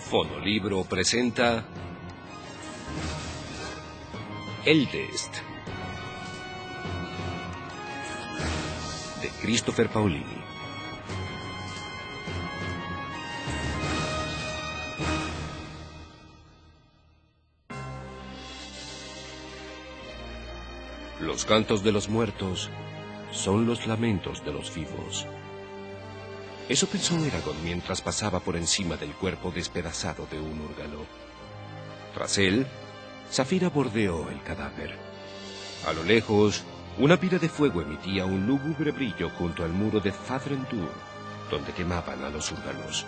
Fonolibro presenta Eldest de Christopher Paolini. Los cantos de los muertos son los lamentos de los vivos. Eso pensó Eragon mientras pasaba por encima del cuerpo despedazado de un húrgalo. Tras él, Saphira bordeó el cadáver. A lo lejos, una pira de fuego emitía un lúgubre brillo junto al muro de Fadrendur, donde quemaban a los húrgalos.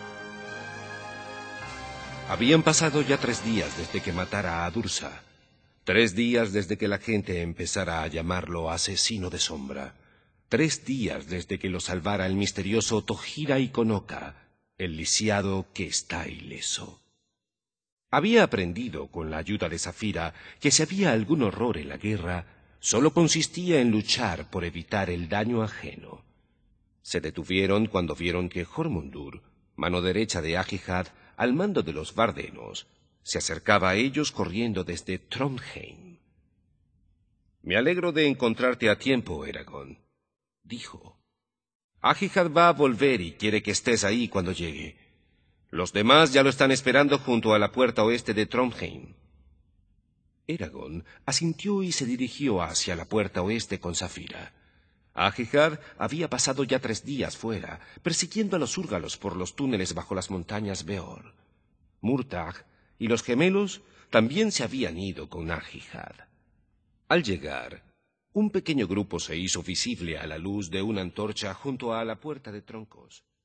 Habían pasado ya 3 días desde que matara a Dursa. 3 días desde que la gente empezara a llamarlo asesino de sombra. 3 días desde que lo salvara el misterioso Tohira Iconoca, el lisiado que está ileso. Había aprendido, con la ayuda de Saphira, que si había algún horror en la guerra, solo consistía en luchar por evitar el daño ajeno. Se detuvieron cuando vieron que Jormundur, mano derecha de Ahijad, al mando de los Vardenos, se acercaba a ellos corriendo desde Trondheim. «Me alegro de encontrarte a tiempo, Eragon», dijo. «Ahijad va a volver y quiere que estés ahí cuando llegue. Los demás ya lo están esperando junto a la puerta oeste de Trondheim». Eragon asintió y se dirigió hacia la puerta oeste con Saphira. Ahijad había pasado ya 3 días fuera, persiguiendo a los húrgalos por los túneles bajo las montañas Beor. Murtagh y los gemelos también se habían ido con Ahijad. Al llegar, un pequeño grupo se hizo visible a la luz de una antorcha junto a la puerta de troncos.